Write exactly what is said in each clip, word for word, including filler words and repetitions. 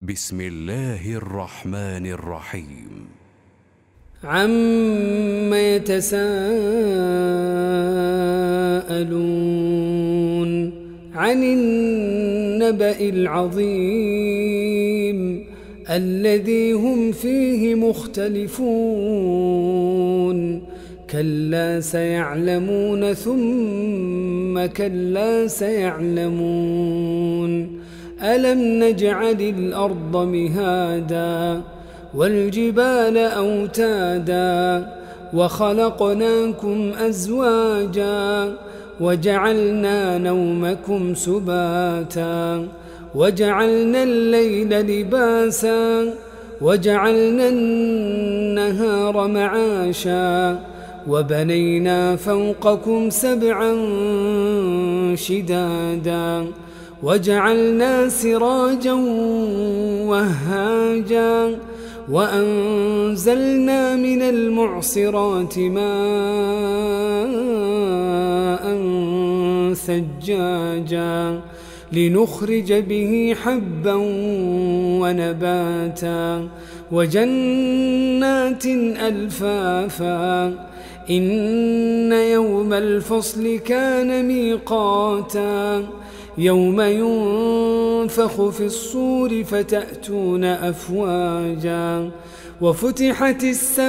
بسم الله الرحمن الرحيم. عم يتساءلون عن النبأ العظيم الذي هم فيه مختلفون كلا سيعلمون ثم كلا سيعلمون ألم نجعل الأرض مهادا والجبال أوتادا وخلقناكم أزواجا وجعلنا نومكم سباتا وجعلنا الليل لباسا وجعلنا النهار معاشا وبنينا فوقكم سبعا شدادا وجعلنا سراجا وهاجا وأنزلنا من المعصرات ماء ثجاجا لنخرج به حبا ونباتا وجنات ألفافا إن يوم الفصل كان ميقاتا يوم ينفخ في الصور فتأتون أفواجا وفتحت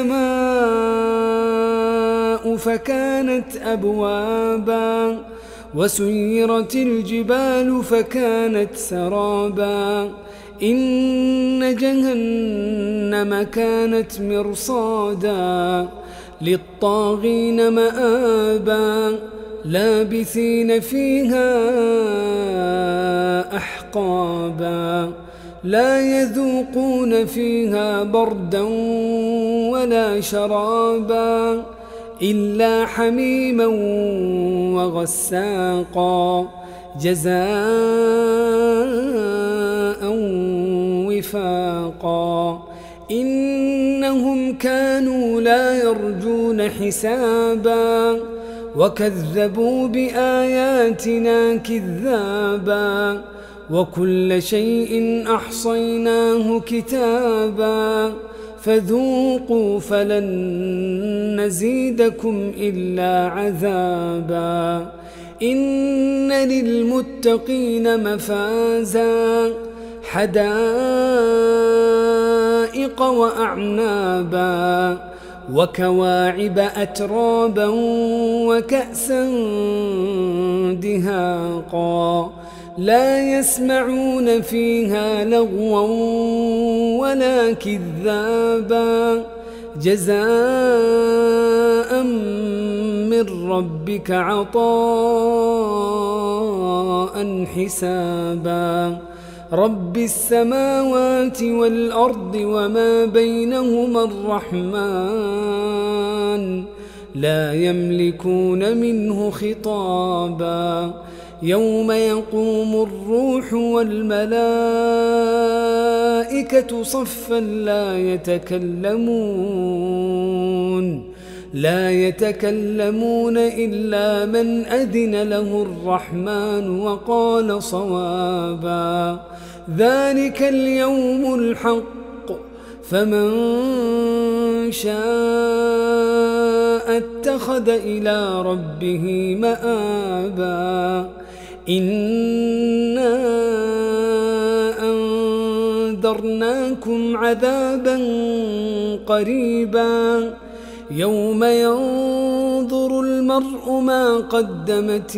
السماء فكانت أبوابا وسيرت الجبال فكانت سرابا إن جهنم كانت مرصادا للطاغين مآبا لابثين فيها أحقابا لا يذوقون فيها بردا ولا شرابا إلا حميما وغساقا جزاء وفاقا إنهم كانوا لا يرجون حسابا وكذبوا بآياتنا كذابا وكل شيء أحصيناه كتابا فذوقوا فلن نزيدكم إلا عذابا إن للمتقين مفازا حدائق وأعنابا وكواعب أترابا وكأسا دهاقا لا يسمعون فيها لغوا ولا كذابا جزاء من ربك عطاء حسابا رب السماوات والأرض وما بينهما الرحمن لا يملكون منه خطابا يوم يقوم الروح والملائكة صفا لا يتكلمون لا يتكلمون إلا من أذن له الرحمن وقال صوابا ذلك اليوم الحق فمن شاء اتخذ إلى ربه مآبا إنا أنذرناكم عذابا قريبا يوم ينظر المرء ما قدمت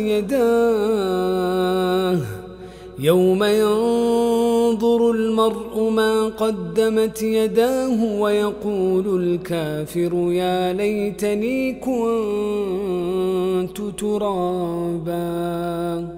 يداه يوم ينظر المرء ما قدمت يداه ويقول الكافر يا ليتني كنت ترابا.